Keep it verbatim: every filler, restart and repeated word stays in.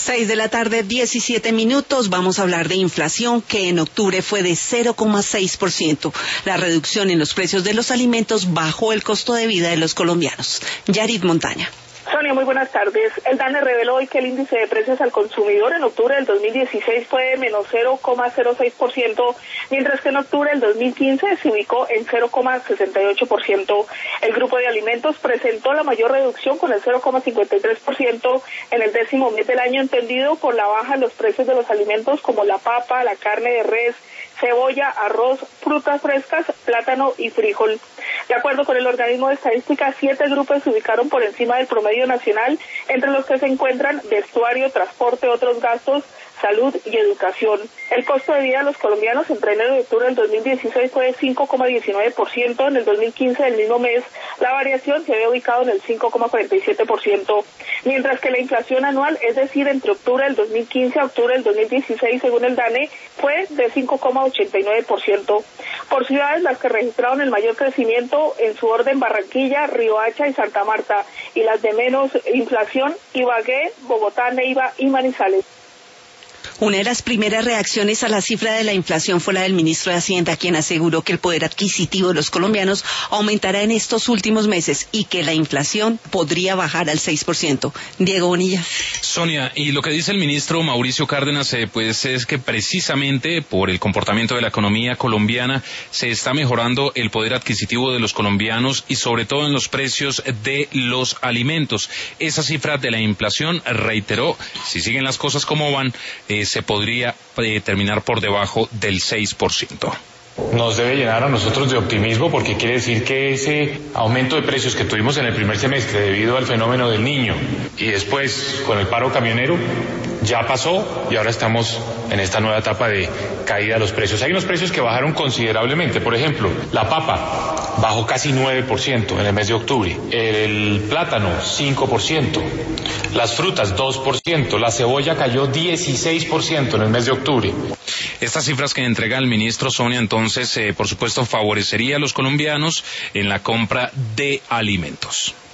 Seis de la tarde, diecisiete minutos. Vamos a hablar de inflación, que en octubre fue de cero coma seis por ciento. La reducción en los precios de los alimentos bajó el costo de vida de los colombianos. Yarit Montaña. Sonia, muy buenas tardes. El DANE reveló hoy que el índice de precios al consumidor en octubre del dos mil dieciséis fue de menos cero coma cero seis por ciento, mientras que en octubre del dos mil quince se ubicó en cero coma sesenta y ocho por ciento. El grupo de alimentos presentó la mayor reducción con el cero coma cincuenta y tres por ciento en el décimo mes del año, entendido por la baja en los precios de los alimentos como la papa, la carne de res, cebolla, arroz, frutas frescas, plátano y frijol. De acuerdo con el organismo de estadística, siete grupos se ubicaron por encima del promedio nacional, entre los que se encuentran vestuario, transporte, otros gastos, salud y educación. El costo de vida de los colombianos entre enero y octubre del dos mil dieciséis fue de cinco coma diecinueve por ciento, en el dos mil quince del mismo mes la variación se había ubicado en el cinco coma cuarenta y siete por ciento, mientras que la inflación anual, es decir, entre octubre del dos mil quince a octubre del dos mil dieciséis, según el DANE, fue de cinco coma ochenta y nueve por ciento. Por ciudades, las que registraron el mayor crecimiento en su orden: Barranquilla, Riohacha y Santa Marta, y las de menos inflación: Ibagué, Bogotá, Neiva y Manizales. Una de las primeras reacciones a la cifra de la inflación fue la del ministro de Hacienda, quien aseguró que el poder adquisitivo de los colombianos aumentará en estos últimos meses y que la inflación podría bajar al seis por ciento. Diego Bonilla. Sonia, y lo que dice el ministro Mauricio Cárdenas, eh, pues es que precisamente por el comportamiento de la economía colombiana se está mejorando el poder adquisitivo de los colombianos y sobre todo en los precios de los alimentos. Esa cifra de la inflación, reiteró, si siguen las cosas como van, eh, se podría eh, terminar por debajo del seis por ciento. Nos debe llenar a nosotros de optimismo, porque quiere decir que ese aumento de precios que tuvimos en el primer semestre debido al fenómeno del Niño y después con el paro camionero ya pasó y ahora estamos en esta nueva etapa de caída de los precios. Hay unos precios que bajaron considerablemente. Por ejemplo, la papa bajó casi nueve por ciento en el mes de octubre, el plátano cinco por ciento, las frutas dos por ciento, la cebolla cayó dieciséis por ciento en el mes de octubre. Estas cifras que entrega el ministro, Sonia, entonces, eh, por supuesto, favorecería a los colombianos en la compra de alimentos.